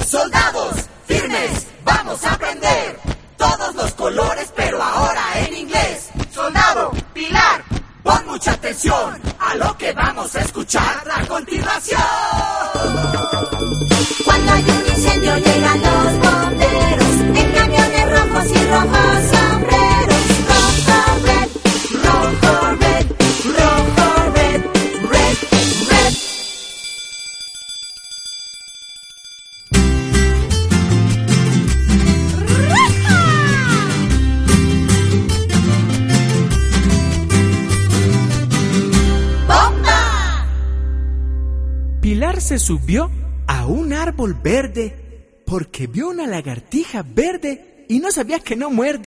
Soldados, firmes, vamos a aprender todos los colores, pero ahora en inglés. Soldado, Pilar, pon mucha atención a lo que vamos a escuchar a continuación. Cuando hay un incendio llegan los bomberos en camiones rojos y rojos sombreros. Rojo, red, rojo, red, rojo, red, red, red. ¡Bomba! Pilar se subió a un árbol verde porque vio una lagartija verde y no sabía que no muerde.